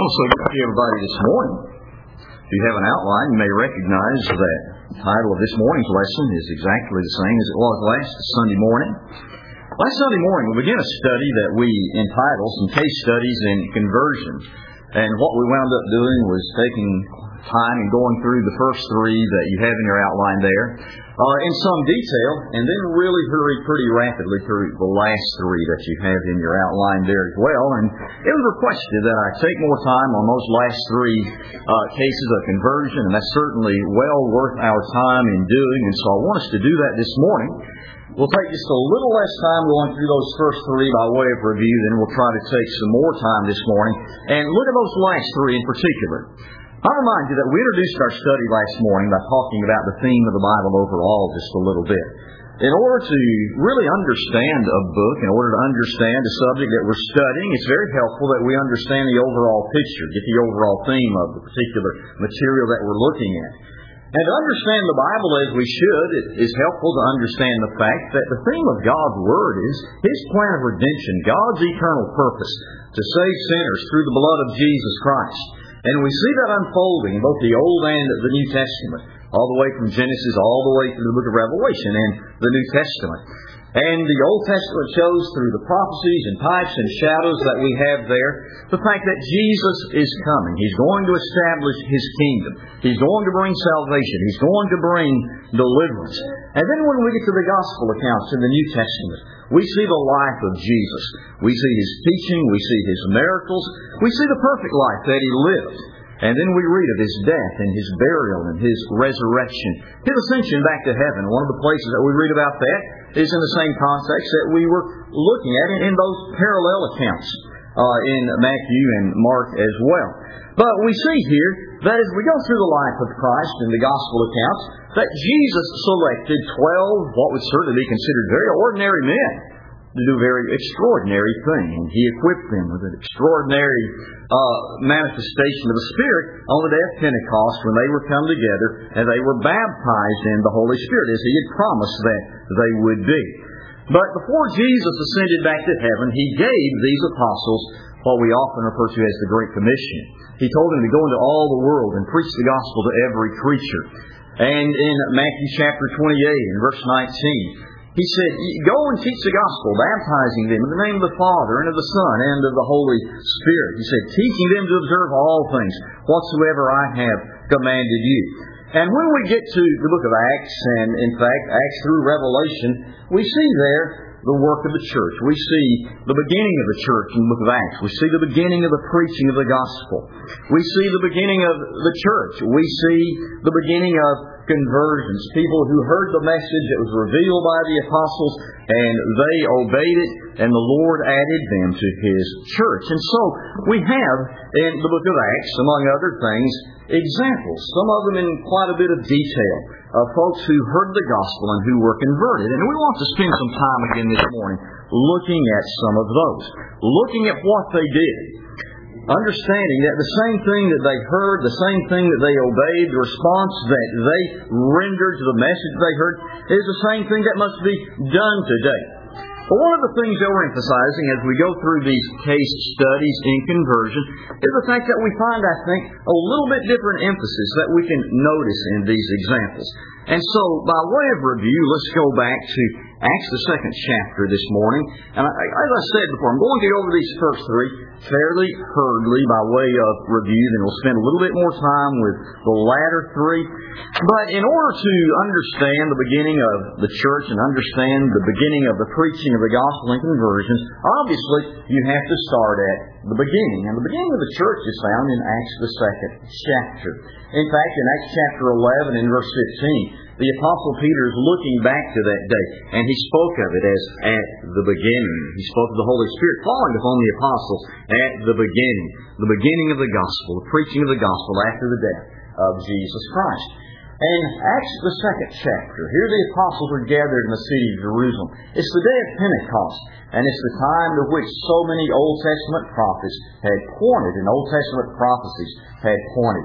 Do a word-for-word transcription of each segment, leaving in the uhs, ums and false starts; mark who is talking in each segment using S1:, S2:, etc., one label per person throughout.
S1: Well, so good to see everybody this morning. If you have an outline, you may recognize that the title of this morning's lesson is exactly the same as it was last Sunday morning. Last Sunday morning, we began a study that we entitled Some Case Studies in Conversion. And what we wound up doing was taking time and going through the first three that you have in your outline there uh, in some detail, and then really hurry pretty rapidly through the last three that you have in your outline there as well. And it was requested that I take more time on those last three uh, cases of conversion, and that's certainly well worth our time in doing, and so I want us to do that this morning. We'll take just a little less time going through those first three by way of review, then we'll try to take some more time this morning and look at those last three in particular. I'll remind you that we introduced our study last morning by talking about the theme of the Bible overall just a little bit. In order to really understand a book, in order to understand a subject that we're studying, it's very helpful that we understand the overall picture, get the overall theme of the particular material that we're looking at. And to understand the Bible as we should, it is helpful to understand the fact that the theme of God's Word is His plan of redemption, God's eternal purpose to save sinners through the blood of Jesus Christ. And we see that unfolding in both the Old and the New Testament, all the way from Genesis all the way through the book of Revelation and the New Testament. And the Old Testament shows through the prophecies and types and shadows that we have there the fact that Jesus is coming. He's going to establish His kingdom. He's going to bring salvation. He's going to bring deliverance. And then when we get to the gospel accounts in the New Testament, we see the life of Jesus. We see His teaching. We see His miracles. We see the perfect life that He lived. And then we read of His death and His burial and His resurrection, His ascension back to heaven. One of the places that we read about that is in the same context that we were looking at in those parallel accounts uh, in Matthew and Mark as well. But we see here that as we go through the life of Christ in the gospel accounts, that Jesus selected twelve, what would certainly be considered very ordinary men, to do a very extraordinary thing. And He equipped them with an extraordinary uh, manifestation of the Spirit on the day of Pentecost when they were come together and they were baptized in the Holy Spirit as He had promised that they would be. But before Jesus ascended back to heaven, He gave these apostles what we often refer to as the Great Commission. He told them to go into all the world and preach the gospel to every creature. And in Matthew chapter twenty-eight and verse nineteen, He said, go and teach the gospel, baptizing them in the name of the Father and of the Son and of the Holy Spirit. He said, teaching them to observe all things, whatsoever I have commanded you. And when we get to the book of Acts, and in fact, Acts through Revelation, we see there the work of the church. We see the beginning of the church in the book of Acts. We see the beginning of the preaching of the gospel. We see the beginning of the church. We see the beginning of conversions. People who heard the message that was revealed by the apostles, and they obeyed it, and the Lord added them to His church. And so we have in the book of Acts, among other things, examples, some of them in quite a bit of detail, of folks who heard the gospel and who were converted. And we want to spend some time again this morning looking at some of those, looking at what they did, understanding that the same thing that they heard, the same thing that they obeyed, the response that they rendered to the message they heard, is the same thing that must be done today. But one of the things that we're emphasizing as we go through these case studies in conversion is the fact that we find, I think, a little bit different emphasis that we can notice in these examples. And so, by way of review, let's go back to Acts, the second chapter this morning. And I, as I said before, I'm going to go over these first three fairly hurriedly by way of review. Then we'll spend a little bit more time with the latter three. But in order to understand the beginning of the church and understand the beginning of the preaching of the gospel and conversions, obviously you have to start at the beginning. And the beginning of the church is found in Acts, the second chapter. In fact, in Acts chapter eleven and verse fifteen, the Apostle Peter is looking back to that day, and he spoke of it as at the beginning. He spoke of the Holy Spirit falling upon the apostles at the beginning, the beginning of the gospel, the preaching of the gospel after the death of Jesus Christ. And Acts, the second chapter, here the apostles are gathered in the city of Jerusalem. It's the day of Pentecost, and it's the time to which so many Old Testament prophets had pointed, and Old Testament prophecies had pointed.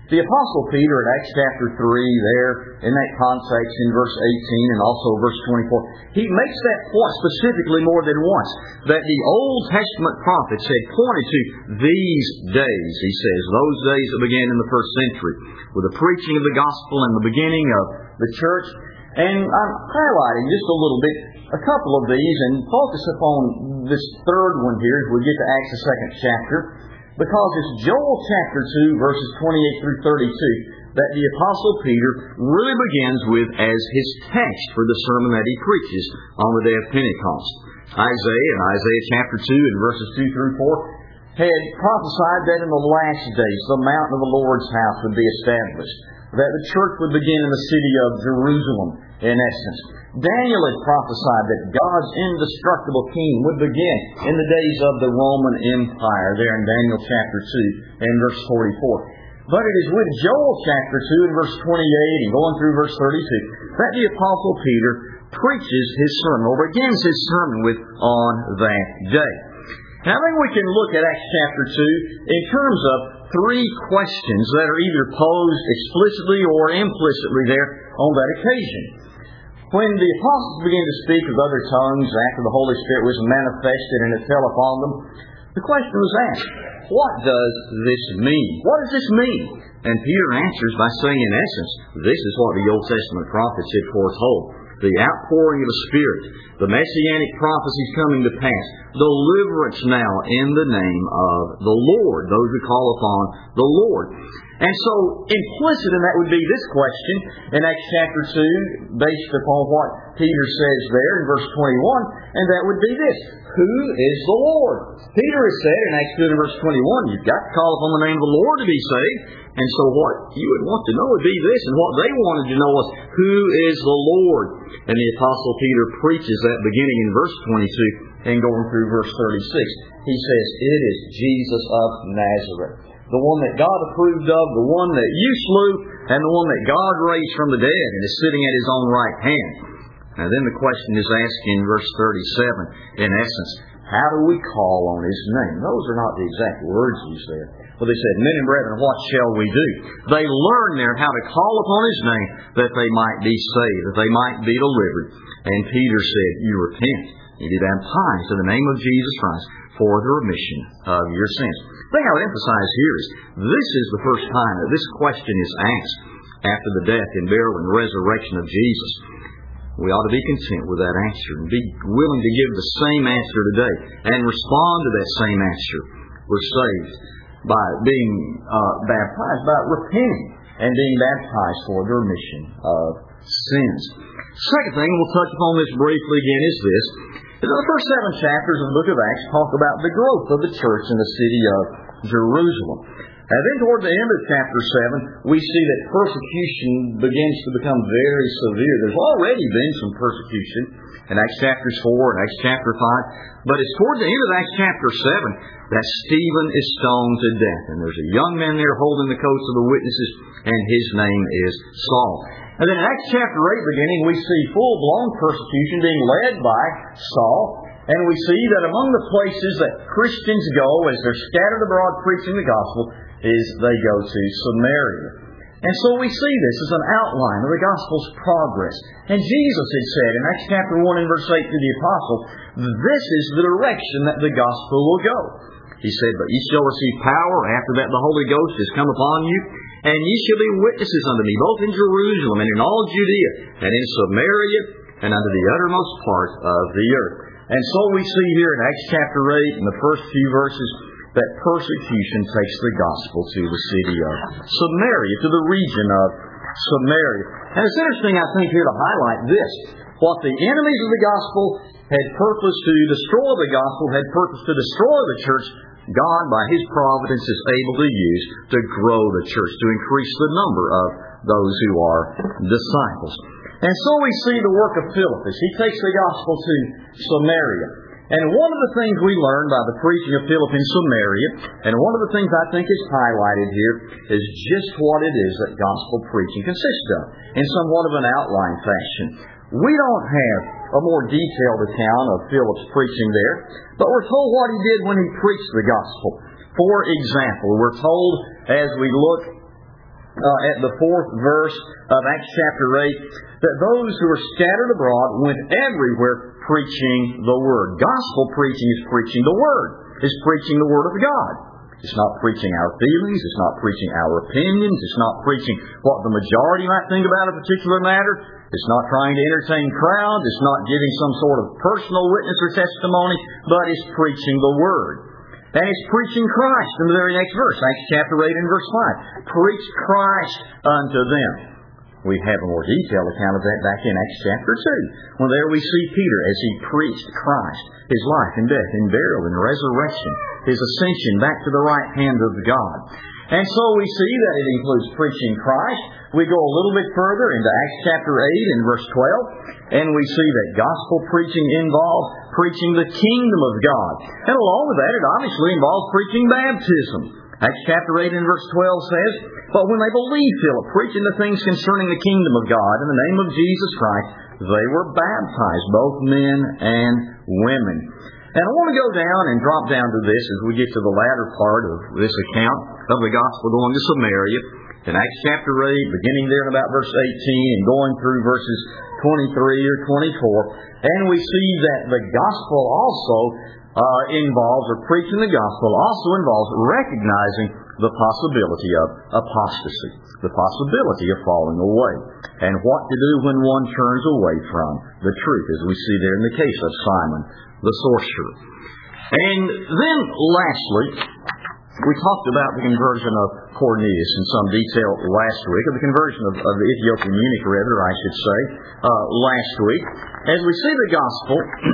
S1: The Apostle Peter in Acts chapter three, there in that context in verse eighteen and also verse twenty-four, he makes that point specifically more than once, that the Old Testament prophets had pointed to these days, he says, those days that began in the first century, with the preaching of the gospel and the beginning of the church. And I'm highlighting just a little bit a couple of these and focus upon this third one here as we get to Acts the second chapter, because it's Joel chapter two, verses twenty-eight through thirty-two, that the Apostle Peter really begins with as his text for the sermon that he preaches on the day of Pentecost. Isaiah, in Isaiah chapter two, and verses two through four, had prophesied that in the last days the mountain of the Lord's house would be established, that the church would begin in the city of Jerusalem, in essence. Daniel had prophesied that God's indestructible kingdom would begin in the days of the Roman Empire, there in Daniel chapter two and verse forty-four. But it is with Joel chapter two and verse twenty-eight and going through verse thirty-two that the Apostle Peter preaches his sermon, or begins his sermon with, on that day. Now, I think we can look at Acts chapter two in terms of three questions that are either posed explicitly or implicitly there on that occasion. When the apostles began to speak with other tongues after the Holy Spirit was manifested and it fell upon them, the question was asked, what does this mean? What does this mean? And Peter answers by saying, in essence, this is what the Old Testament prophets had foretold. The outpouring of the Spirit, the Messianic prophecies coming to pass, deliverance now in the name of the Lord, those who call upon the Lord. And so, implicit in that would be this question in Acts chapter two, based upon what Peter says there in verse twenty-one, and that would be this: who is the Lord? Peter has said in Acts two and verse twenty-one, you've got to call upon the name of the Lord to be saved. And so what you would want to know would be this, and what they wanted to know was, who is the Lord? And the Apostle Peter preaches that beginning in verse twenty-two and going through verse thirty-six. He says, it is Jesus of Nazareth, the one that God approved of, the one that you slew, and the one that God raised from the dead and is sitting at His own right hand. Now then the question is asked in verse thirty-seven, in essence, how do we call on His name? Those are not the exact words used there. Well, they said, men and brethren, what shall we do? They learned there how to call upon His name that they might be saved, that they might be delivered. And Peter said, you repent, you be baptized in the name of Jesus Christ for the remission of your sins. The thing I would emphasize here is this is the first time that this question is asked after the death and burial and resurrection of Jesus. We ought to be content with that answer and be willing to give the same answer today and respond to that same answer. We're saved by being uh, baptized, by repenting and being baptized for the remission of sins. Second thing, we'll touch upon this briefly again, is this. The first seven chapters of the book of Acts talk about the growth of the church in the city of Jerusalem. And then toward the end of chapter seven, we see that persecution begins to become very severe. There's already been some persecution in Acts chapters four and Acts chapter five. But it's toward the end of Acts chapter seven that Stephen is stoned to death. And there's a young man there holding the coats of the witnesses, and his name is Saul. And then in Acts chapter eight beginning, we see full-blown persecution being led by Saul. And we see that among the places that Christians go as they're scattered abroad preaching the gospel is they go to Samaria. And so we see this as an outline of the gospel's progress. And Jesus had said in Acts chapter one and verse eight to the apostle, this is the direction that the gospel will go. He said, but ye shall receive power after that the Holy Ghost is come upon you, and ye shall be witnesses unto me, both in Jerusalem and in all Judea, and in Samaria, and unto the uttermost part of the earth. And so we see here in Acts chapter eight, in the first few verses, that persecution takes the gospel to the city of Samaria, to the region of Samaria. And it's interesting, I think, here to highlight this. What the enemies of the gospel had purposed to destroy the gospel, had purposed to destroy the church, God, by His providence, is able to use to grow the church, to increase the number of those who are disciples. And so we see the work of Philip as he takes the gospel to Samaria. And one of the things we learn by the preaching of Philip in Samaria, and one of the things I think is highlighted here, is just what it is that gospel preaching consists of, in somewhat of an outline fashion. We don't have a more detailed account of Philip's preaching there, but we're told what he did when he preached the gospel. For example, we're told as we look uh, at the fourth verse of Acts chapter eight, that those who were scattered abroad went everywhere preaching the Word. Gospel preaching is preaching the Word. It's preaching the Word of God. It's not preaching our feelings. It's not preaching our opinions. It's not preaching what the majority might think about a particular matter. It's not trying to entertain crowds. It's not giving some sort of personal witness or testimony, but it's preaching the Word. And it's preaching Christ in the very next verse, Acts chapter eight and verse five. Preach Christ unto them. We have a more detailed account of that back in Acts chapter two. When there we see Peter as he preached Christ, His life and death and burial and resurrection, His ascension back to the right hand of God. And so we see that it includes preaching Christ. We go a little bit further into Acts chapter eight and verse twelve, and we see that gospel preaching involves preaching the kingdom of God. And along with that, it obviously involves preaching baptism. Acts chapter eight and verse twelve says, "But when they believed Philip, preaching the things concerning the kingdom of God in the name of Jesus Christ, they were baptized, both men and women." And I want to go down and drop down to this as we get to the latter part of this account of the gospel going to Samaria. In Acts chapter eight, beginning there in about verse eighteen and going through verses twenty-three or twenty-four, and we see that the gospel also uh, involves, or preaching the gospel also involves recognizing the possibility of apostasy, the possibility of falling away, and what to do when one turns away from the truth, as we see there in the case of Simon the sorcerer. And then lastly, we talked about the conversion of Cornelius in some detail last week, or the conversion of, of the Ethiopian eunuch, rather, I should say, uh, last week, as we see the gospel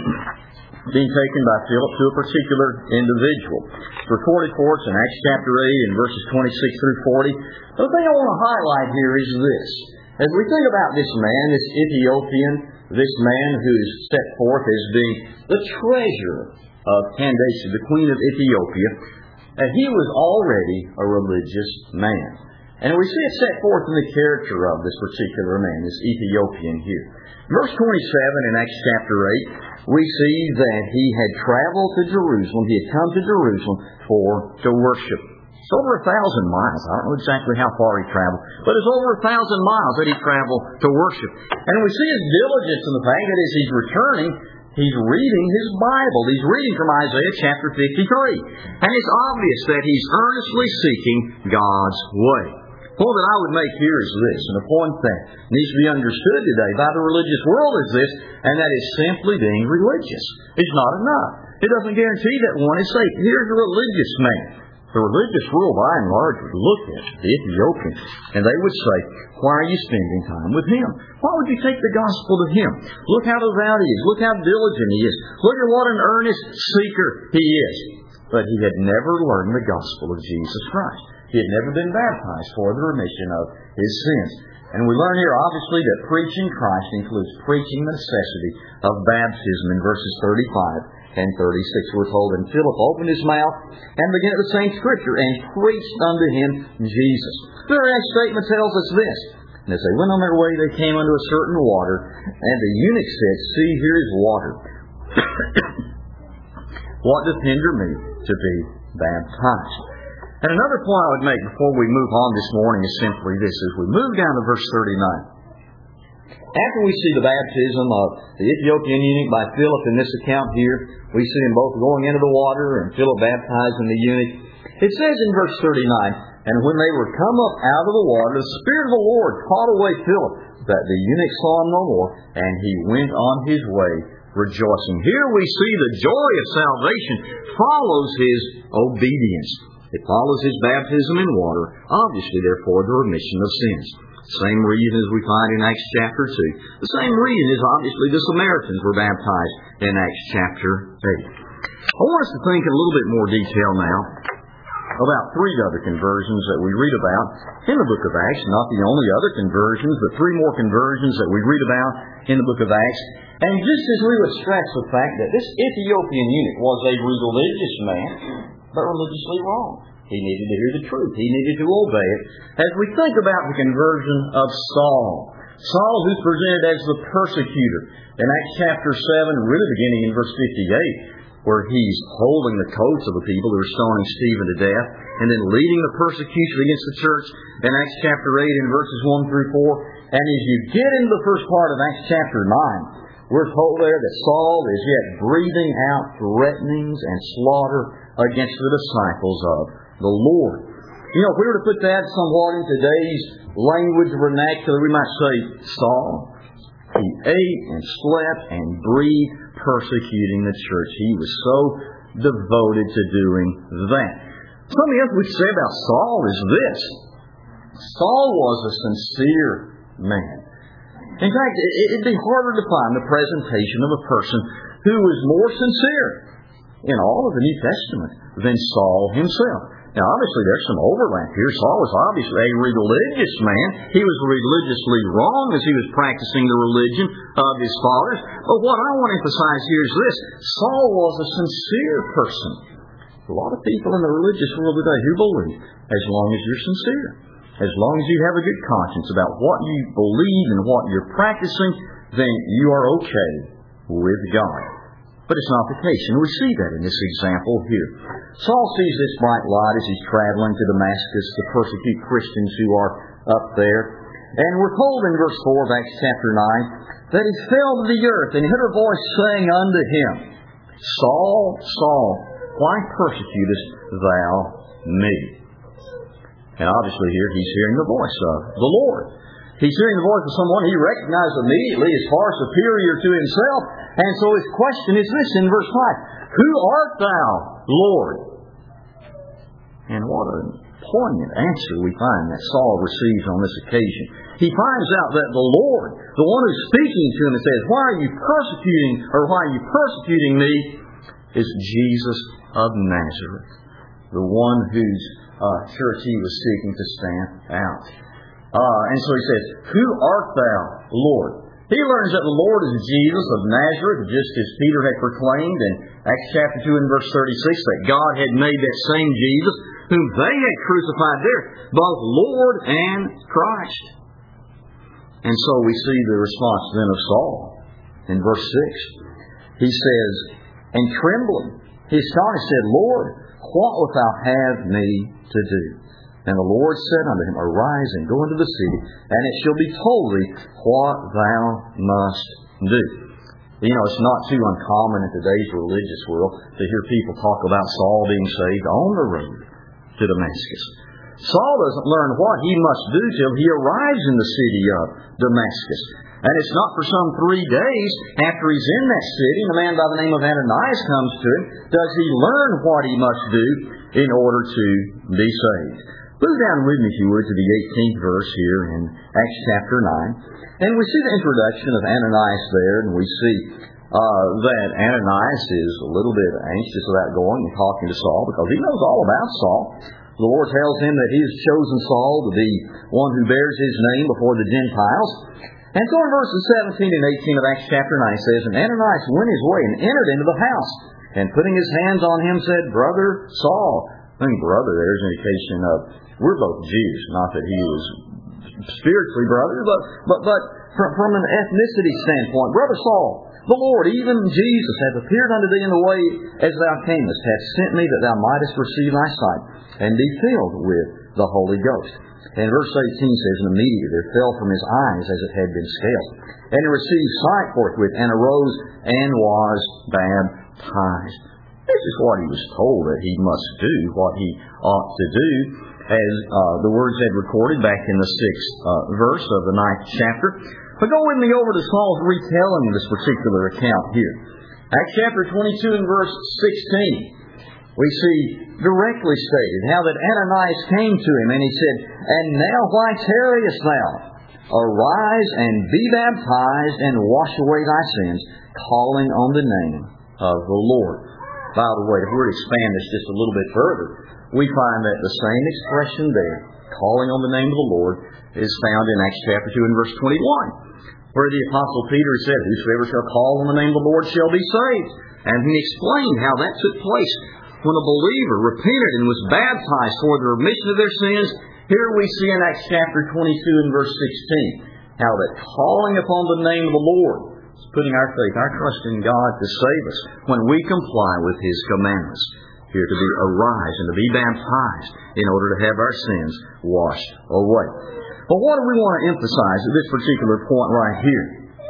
S1: being taken by Philip to a particular individual. It's recorded for us in Acts chapter eight and verses twenty-six through forty. The thing I want to highlight here is this. As we think about this man, this Ethiopian, this man who is set forth as being the treasurer of Candace, the queen of Ethiopia, and he was already a religious man. And we see it set forth in the character of this particular man, this Ethiopian here. Verse twenty-seven in Acts chapter eight, we see that he had traveled to Jerusalem. He had come to Jerusalem for to worship. It's over a thousand miles. I don't know exactly how far he traveled, but it's over a thousand miles that he traveled to worship. And we see his diligence in the fact that as he's returning, he's reading his Bible. He's reading from Isaiah chapter fifty-three. And it's obvious that he's earnestly seeking God's way. The point that I would make here is this, and a point that needs to be understood today by the religious world is this, and that is simply being religious. It's not enough. It doesn't guarantee that one is saved. Here's a religious man. The religious world, by and large, would look at the Ethiopian, and they would say, "Why are you spending time with him? Why would you take the gospel to him? Look how devout he is. Look how diligent he is. Look at what an earnest seeker he is." But he had never learned the gospel of Jesus Christ. He had never been baptized for the remission of his sins. And we learn here, obviously, that preaching Christ includes preaching the necessity of baptism in verses thirty-five and thirty-six. We're told, "And Philip opened his mouth and began at the same scripture and preached unto him Jesus." The very next statement tells us this. "And as they went on their way, they came unto a certain water, and the eunuch said, See, here is water. What doth hinder me to be baptized?" And another point I would make before we move on this morning is simply this. As we move down to verse thirty-nine, after we see the baptism of the Ethiopian eunuch by Philip in this account here, we see them both going into the water and Philip baptizing the eunuch. It says in verse thirty-nine, "And when they were come up out of the water, the Spirit of the Lord caught away Philip, that the eunuch saw him no more, and he went on his way rejoicing." Here we see the joy of salvation follows his obedience. It follows his baptism in water, obviously, therefore, the remission of sins. Same reason as we find in Acts chapter two. The same reason is obviously the Samaritans were baptized in Acts chapter eight. I want us to think in a little bit more detail now about three other conversions that we read about in the book of Acts. Not the only other conversions, but three more conversions that we read about in the book of Acts. And just as we would stress the fact that this Ethiopian eunuch was a religious man, but religiously wrong. He needed to hear the truth. He needed to obey it. As we think about the conversion of Saul, Saul who's presented as the persecutor in Acts chapter seven, really beginning in verse fifty-eight, where he's holding the coats of the people who are stoning Stephen to death, and then leading the persecution against the church in Acts chapter eight and verses one through four. And as you get into the first part of Acts chapter nine, we're told there that Saul is yet breathing out threatenings and slaughter against the disciples of the Lord. You know, if we were to put that somewhat in today's language vernacular, we might say, Saul, he ate and slept and breathed persecuting the church. He was so devoted to doing that. Something else we could say about Saul is this. Saul was a sincere man. In fact, it'd be harder to find the presentation of a person who was more sincere in all of the New Testament than Saul himself. Now, obviously, there's some overlap here. Saul was obviously a religious man. He was religiously wrong as he was practicing the religion of his fathers. But what I want to emphasize here is this. Saul was a sincere person. A lot of people in the religious world today who believe, as long as you're sincere, as long as you have a good conscience about what you believe and what you're practicing, then you are okay with God. But it's not the case, and we see that in this example here. Saul sees this bright light as he's traveling to Damascus to persecute Christians who are up there. And we're told in verse four of Acts chapter nine that he fell to the earth, and he heard a voice saying unto him, Saul, Saul, why persecutest thou me? And obviously here he's hearing the voice of the Lord. He's hearing the voice of someone he recognized immediately as far superior to himself. And so his question is this in verse five. Who art thou, Lord? And what a poignant answer we find that Saul receives on this occasion. He finds out that the Lord, the one who's speaking to him and says, why are you persecuting, or why are you persecuting me, is Jesus of Nazareth, the one whose uh, church he was seeking to stamp out. Uh, and so he says, who art thou, Lord? He learns that the Lord is Jesus of Nazareth, just as Peter had proclaimed in Acts chapter two and verse thirty-six, that God had made that same Jesus, whom they had crucified there, both Lord and Christ. And so we see the response then of Saul in verse six. He says, and trembling, he astonished said, Lord, what wilt thou have me to do? And the Lord said unto him, arise and go into the city, and it shall be told thee what thou must do. You know, it's not too uncommon in today's religious world to hear people talk about Saul being saved on the road to Damascus. Saul doesn't learn what he must do till he arrives in the city of Damascus. And it's not for some three days after he's in that city, and a man by the name of Ananias comes to him, does he learn what he must do in order to be saved. Move down with me, if you would, to the eighteenth verse here in Acts chapter nine. And we see the introduction of Ananias there, and we see uh, that Ananias is a little bit anxious about going and talking to Saul, because he knows all about Saul. The Lord tells him that he has chosen Saul to be one who bears his name before the Gentiles. And so in verses seventeen and eighteen of Acts chapter nine says, and Ananias went his way and entered into the house, and putting his hands on him said, Brother Saul. I think brother, there's an indication of, we're both Jews, not that he was spiritually brother, but but but from, from an ethnicity standpoint, Brother Saul, the Lord, even Jesus, hath appeared unto thee in the way as thou camest, hath sent me that thou mightest receive thy sight, and be filled with the Holy Ghost. And verse eighteen says, and immediately there fell from his eyes as it had been scales, and he received sight forthwith, and arose and was baptized. This is what he was told that he must do, what he ought to do, as uh, the words had recorded back in the sixth uh, verse of the ninth chapter. But go with me over to Saul's retelling of this particular account here. Acts chapter twenty-two and verse sixteen. We see directly stated how that Ananias came to him, and he said, and now why tarriest thou? Arise and be baptized, and wash away thy sins, calling on the name of the Lord. By the way, if we were to expand this just a little bit further, we find that the same expression there, calling on the name of the Lord, is found in Acts chapter two and verse twenty-one, where the Apostle Peter said, whosoever shall call on the name of the Lord shall be saved. And he explained how that took place when a believer repented and was baptized for the remission of their sins. Here we see in Acts chapter twenty-two and verse sixteen, how that calling upon the name of the Lord It's putting our faith, our trust in God to save us when we comply with His commandments. Here to be arise and to be baptized in order to have our sins washed away. But what do we want to emphasize at this particular point right here?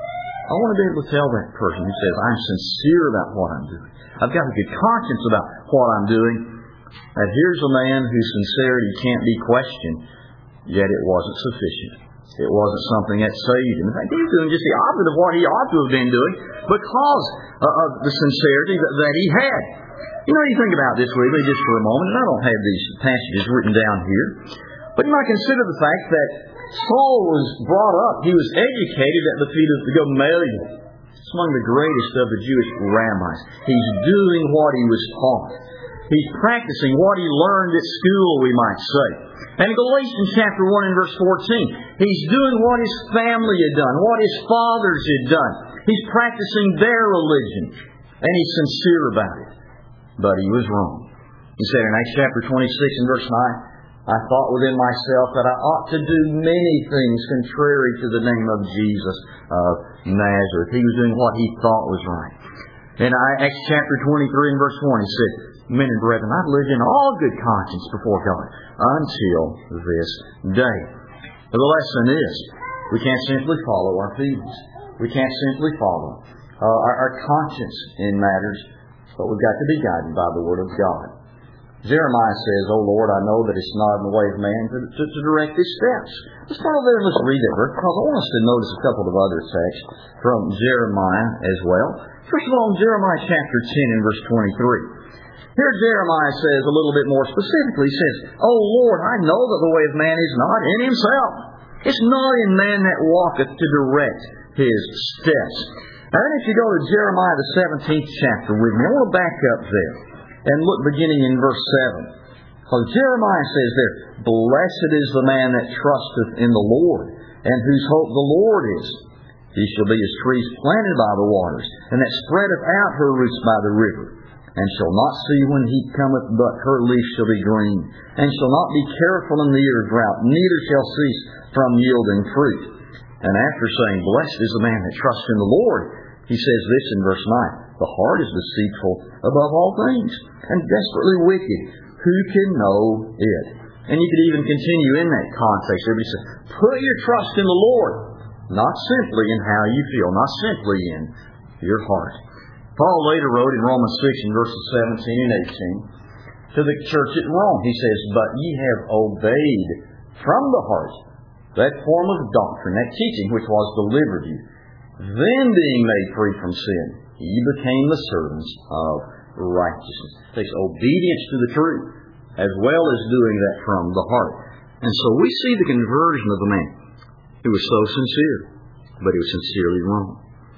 S1: I want to be able to tell that person who says, I'm sincere about what I'm doing. I've got a good conscience about what I'm doing. That here's a man whose sincerity can't be questioned, yet it wasn't sufficient. It wasn't something that saved him. In fact, he was doing just the opposite of what he ought to have been doing because of the sincerity that, that he had. You know, you think about this with me just for a moment, and I don't have these passages written down here, but you might consider the fact that Saul was brought up, he was educated at the feet of Gamaliel. It's among the greatest of the Jewish rabbis. He's doing what he was taught. He's practicing what he learned at school, we might say. And in Galatians chapter one and verse fourteen, he's doing what his family had done, what his fathers had done. He's practicing their religion, and he's sincere about it. But he was wrong. He said in Acts chapter twenty-six and verse nine, I thought within myself that I ought to do many things contrary to the name of Jesus of Nazareth. He was doing what he thought was right. In Acts chapter twenty-three and verse one, he said, Men and brethren, I've lived in all good conscience before God until this day. The lesson is, we can't simply follow our feelings. We can't simply follow uh, our, our conscience in matters, but we've got to be guided by the Word of God. Jeremiah says, O Lord, I know that it's not in the way of man to, to, to direct his steps. Let's start over there and let's read that verse, because I want us to notice a couple of other texts from Jeremiah as well. First of all, in Jeremiah chapter ten and verse twenty-three. Here Jeremiah says a little bit more specifically, he says, O Lord, I know that the way of man is not in himself. It's not in man that walketh to direct his steps. Now then if you go to Jeremiah the seventeenth chapter with me, I want to back up there and look beginning in verse seven. Because Jeremiah says there, Blessed is the man that trusteth in the Lord, and whose hope the Lord is. He shall be as trees planted by the waters, and that spreadeth out her roots by the river, and shall not see when heat cometh, but her leaf shall be green, and shall not be careful in the year of drought, neither shall cease from yielding fruit. And after saying, Blessed is the man that trusts in the Lord, he says this in verse nine, The heart is deceitful above all things, and desperately wicked. Who can know it? And you could even continue in that context. Everybody says, Put your trust in the Lord, not simply in how you feel, not simply in your heart. Paul later wrote in Romans six in verses seventeen and eighteen to the church at Rome. He says, But ye have obeyed from the heart that form of doctrine, that teaching which was delivered you. Then being made free from sin, ye became the servants of righteousness. It takes obedience to the truth, as well as doing that from the heart. And so we see the conversion of the man who was so sincere, but he was sincerely wrong.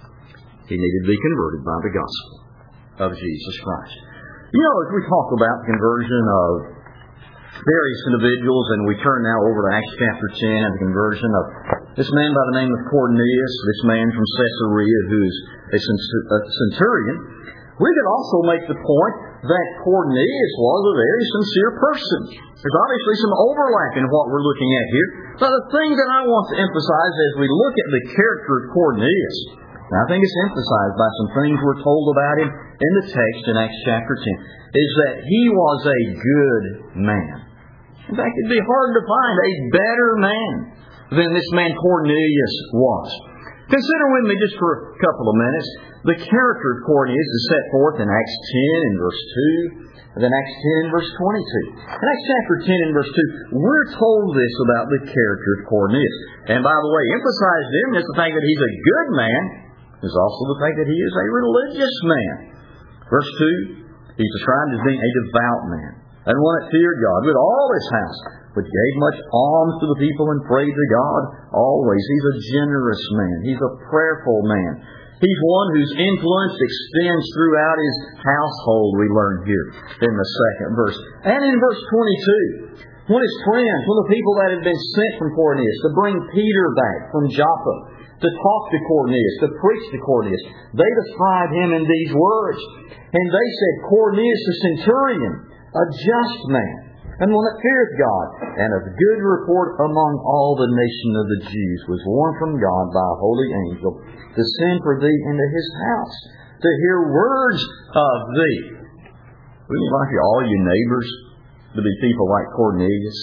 S1: He needed to be converted by the gospel of Jesus Christ. You know, as we talk about the conversion of various individuals, and we turn now over to Acts chapter ten and the conversion of this man by the name of Cornelius, this man from Caesarea who's a centurion, we could also make the point that Cornelius was a very sincere person. There's obviously some overlap in what we're looking at here. But the thing that I want to emphasize as we look at the character of Cornelius, and I think it's emphasized by some things we're told about him in the text in Acts chapter ten, is that he was a good man. In fact, it'd be hard to find a better man than this man Cornelius was. Consider with me just for a couple of minutes the character of Cornelius is set forth in Acts ten and verse two, and then Acts ten and verse twenty-two. In Acts chapter ten and verse two, we're told this about the character of Cornelius. And by the way, emphasized in this the fact that he's a good man is also the fact that he is a religious man. Verse two, he's described as being a devout man, and one that feared God with all his house, which gave much alms to the people and prayed to God always. He's a generous man. He's a prayerful man. He's one whose influence extends throughout his household, we learn here in the second verse. And in verse twenty-two, when his friends, when the people that had been sent from Cornelius to bring Peter back from Joppa, to talk to Cornelius, to preach to Cornelius, they described him in these words. And they said, Cornelius the centurion, a just man, and one that feareth God, and of good report among all the nation of the Jews, was warned from God by a holy angel to send for thee into his house, to hear words of thee. Wouldn't you like all your neighbors to be people like Cornelius?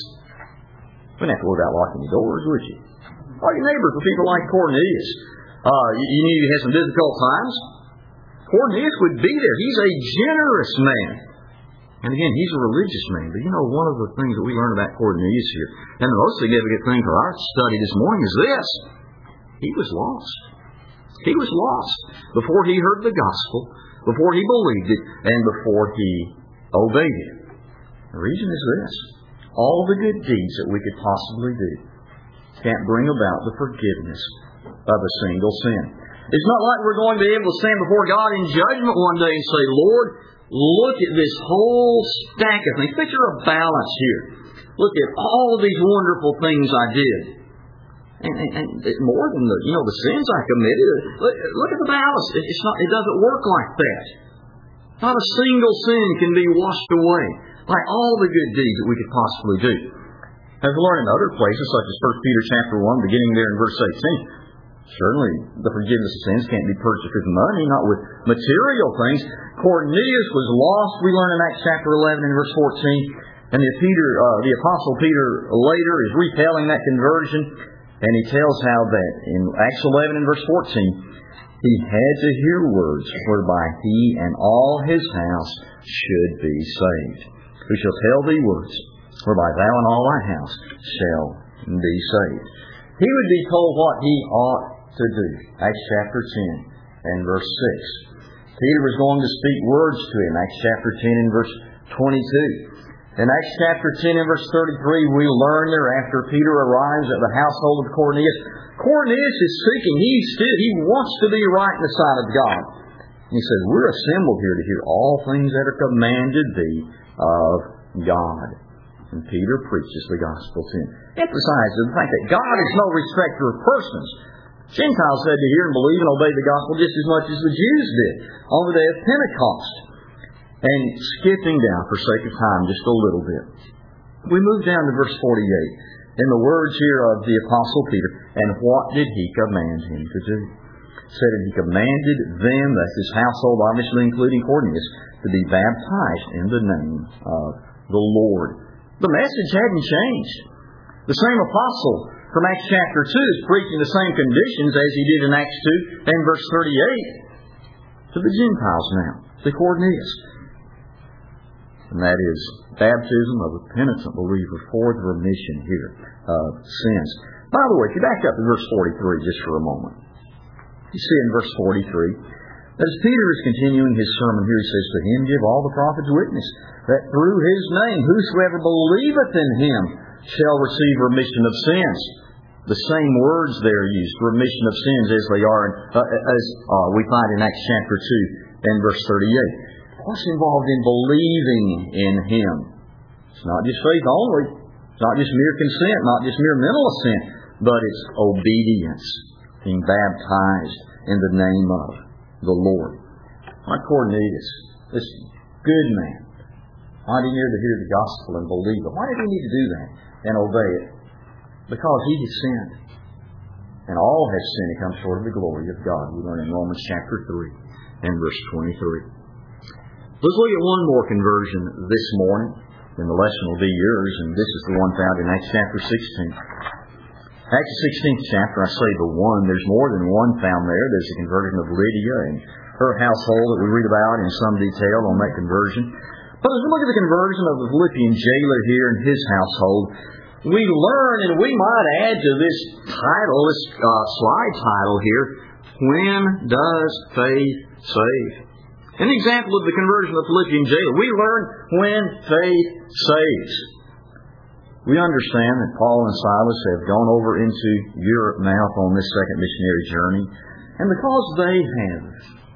S1: You wouldn't have to worry about locking your doors, would you? All your neighbors were people like Cornelius. Uh, you, you knew you had some difficult times. Cornelius would be there. He's a generous man. And again, he's a religious man. But you know, one of the things that we learn about Cornelius here, and the most significant thing for our study this morning is this. He was lost. He was lost before he heard the gospel, before he believed it, and before he obeyed it. The reason is this. All the good deeds that we could possibly do can't bring about the forgiveness of a single sin. It's not like we're going to be able to stand before God in judgment one day and say, Lord, look at this whole stack of things. Picture a balance here. Look at all of these wonderful things I did. And, and, and more than the, you know, the sins I committed. Look, look at the balance. It's not, it doesn't work like that. Not a single sin can be washed away like all the good deeds that we could possibly do. As we learn in other places, such as First Peter chapter one, beginning there in verse eighteen, certainly the forgiveness of sins can't be purchased with money, not with material things. Cornelius was lost, we learn in Acts chapter eleven and verse fourteen. And the, Peter, uh, the Apostle Peter later is retelling that conversion. And he tells how that in Acts eleven and verse fourteen, he had to hear words whereby he and all his house should be saved. Who shall tell thee words whereby thou and all thy house shall be saved. He would be told what he ought to do. Acts chapter ten and verse six. Peter was going to speak words to him. Acts chapter ten and verse twenty-two. In Acts chapter ten and verse thirty-three, we learn there after Peter arrives at the household of Cornelius. Cornelius is seeking. He still, he wants to be right in the sight of God. He says, we're assembled here to hear all things that are commanded thee of God. And Peter preaches the gospel to him. Emphasizes the fact that God is no respecter of persons. Gentiles had to hear and believe and obey the gospel just as much as the Jews did on the day of Pentecost. And skipping down for sake of time just a little bit, we move down to verse forty-eight. In the words here of the Apostle Peter, and what did he command him to do? It said that he commanded them, that's his household, obviously including Cornelius, to be baptized in the name of the Lord. The message hadn't changed. The same apostle from Acts chapter two is preaching the same conditions as he did in Acts two and verse thirty-eight to the Gentiles now, to Cornelius. And that is baptism of a penitent believer for the remission here of sins. By the way, if you back up to verse forty-three just for a moment. You see in verse forty-three, as Peter is continuing his sermon here, he says, to him give all the prophets witness, that through his name whosoever believeth in him shall receive remission of sins. The same words there used, remission of sins, as they are, in, uh, as uh, we find in Acts chapter two and verse thirty-eight. What's involved in believing in him? It's not just faith only. It's not just mere consent, not just mere mental assent, but it's obedience, being baptized in the name of the Lord. Like Cornelius, this good man, why did he need to hear the gospel and believe it? Why did he need to do that and obey it? Because he had sinned. And all have sinned and come short of the glory of God. We learn in Romans chapter three and verse twenty-three. Let's look at one more conversion this morning, and the lesson will be yours, and this is the one found in Acts chapter sixteen. Acts sixteenth chapter, I say the one, there's more than one found there. There's the conversion of Lydia and her household that we read about in some detail on that conversion. But as we look at the conversion of the Philippian jailer here and his household, we learn, and we might add to this title, this uh, slide title here, When Does Faith Save? An example of the conversion of the Philippian jailer. We learn when faith saves. We understand that Paul and Silas have gone over into Europe now on this second missionary journey. And because they have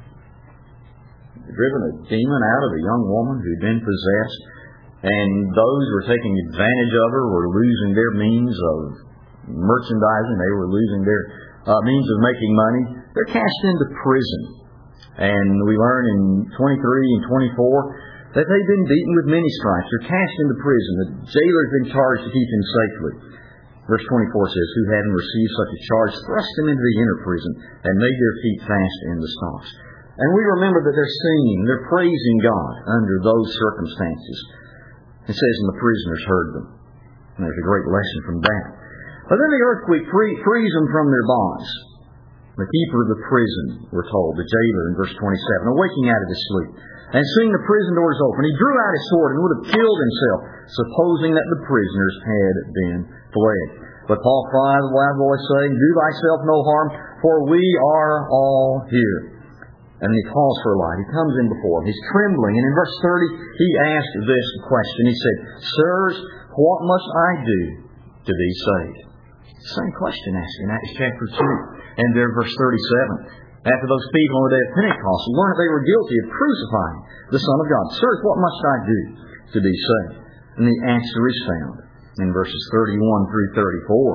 S1: driven a demon out of a young woman who'd been possessed, and those who were taking advantage of her were losing their means of merchandising, they were losing their uh, means of making money, they're cast into prison. And we learn in twenty-three and twenty-four that they've been beaten with many stripes, or cast into prison. The jailer has been charged to keep him safely. Verse twenty-four says, who having received such a charge, thrust him into the inner prison, and made their feet fast in the stocks. And we remember that they're singing, they're praising God under those circumstances. It says, and the prisoners heard them. And there's a great lesson from that. But then the earthquake free, frees them from their bonds. The keeper of the prison, we're told, the jailer in verse twenty-seven, awaking out of his sleep, and seeing the prison doors open, he drew out his sword and would have killed himself, supposing that the prisoners had been fled. But Paul cried with a loud voice, saying, do thyself no harm, for we are all here. And he calls for a light. He comes in before him. He's trembling. And in verse thirty, he asked this question. He said, sirs, what must I do to be saved? Same question asked in Acts chapter two. And there, verse thirty-seven. After those people on the day of Pentecost learned they were guilty of crucifying the Son of God. Sirs, what must I do to be saved? And the answer is found in verses thirty-one through thirty-four.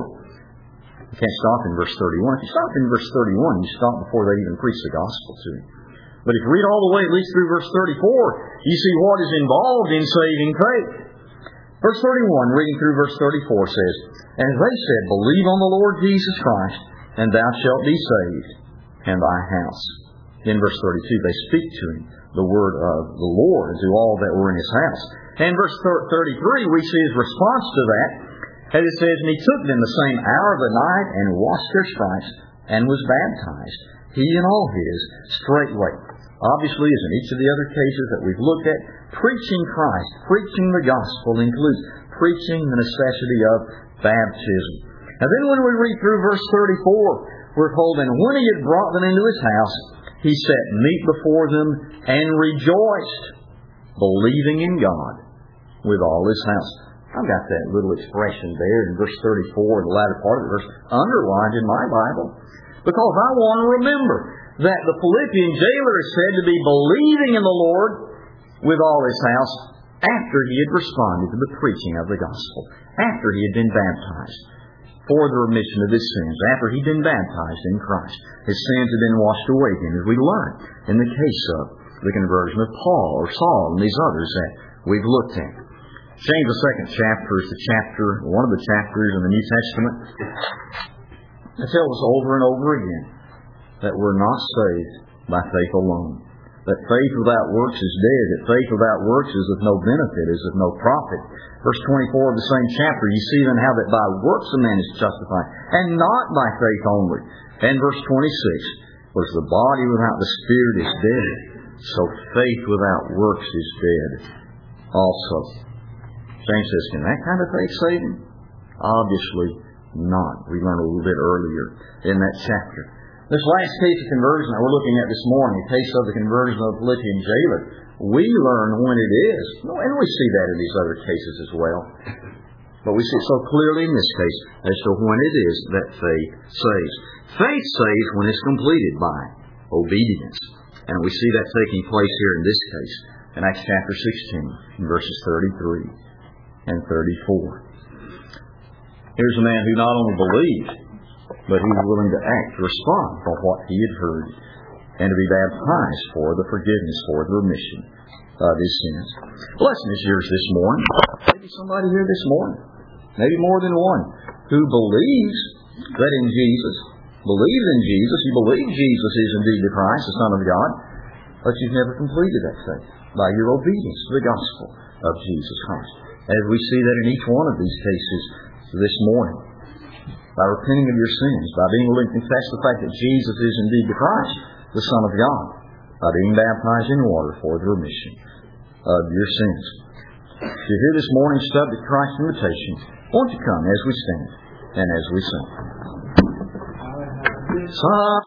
S1: You can't stop in verse thirty-one. If you stop in verse thirty-one, you stop before they even preach the gospel to you. But if you read all the way, at least through verse thirty-four, you see what is involved in saving faith. Verse thirty-one, reading through verse thirty-four, says, and they said, believe on the Lord Jesus Christ, and thou shalt be saved, and thy house. In verse thirty-two, they speak to him the word of the Lord to all that were in his house. And verse thirty-three, we see his response to that. As it says, and he took them the same hour of the night, and washed their stripes, and was baptized, he and all his, straightway. Obviously, as in each of the other cases that we've looked at, preaching Christ, preaching the gospel includes preaching the necessity of baptism. And then when we read through verse thirty-four, we're told, and when he had brought them into his house, he set meat before them, and rejoiced, believing in God with all his house. I've got that little expression there in verse thirty-four, the latter part of the verse, underlined in my Bible, because I want to remember that the Philippian jailer is said to be believing in the Lord with all his house after he had responded to the preaching of the gospel, after he had been baptized for the remission of his sins, after he'd been baptized in Christ. His sins had been washed away from him, as we learn in the case of the conversion of Paul or Saul and these others that we've looked at. James, the second chapter, is the chapter, one of the chapters in the New Testament that tells us over and over again that we're not saved by faith alone. That faith without works is dead. That faith without works is of no benefit, is of no profit. Verse twenty-four of the same chapter, you see then how that by works a man is justified, and not by faith only. And verse twenty-six, was the body without the spirit is dead, so faith without works is dead also. James says, can that kind of faith save him? Obviously not. We learned a little bit earlier in that chapter. This last case of conversion that we're looking at this morning, the case of the conversion of the Philippian jailer, we learn when it is. And we see that in these other cases as well. But we see it so clearly in this case as to when it is that faith saves. Faith saves when it's completed by obedience. And we see that taking place here in this case in Acts chapter sixteen, in verses thirty-three and thirty-four. Here's a man who not only believed, but he was willing to act, to respond for what he had heard, and to be baptized for the forgiveness, for the remission of his sins. The lesson is yours this morning. Maybe somebody here this morning, maybe more than one, who believes that in Jesus, believes in Jesus, you believe Jesus is indeed the Christ, the Son of God, but you've never completed that faith by your obedience to the gospel of Jesus Christ. As we see that in each one of these cases this morning. By repenting of your sins, by being willing to confess the fact that Jesus is indeed the Christ, the Son of God, by being baptized in water for the remission of your sins. If you're here this morning stuck at Christ's invitation, won't you come as we stand and as we sing? Son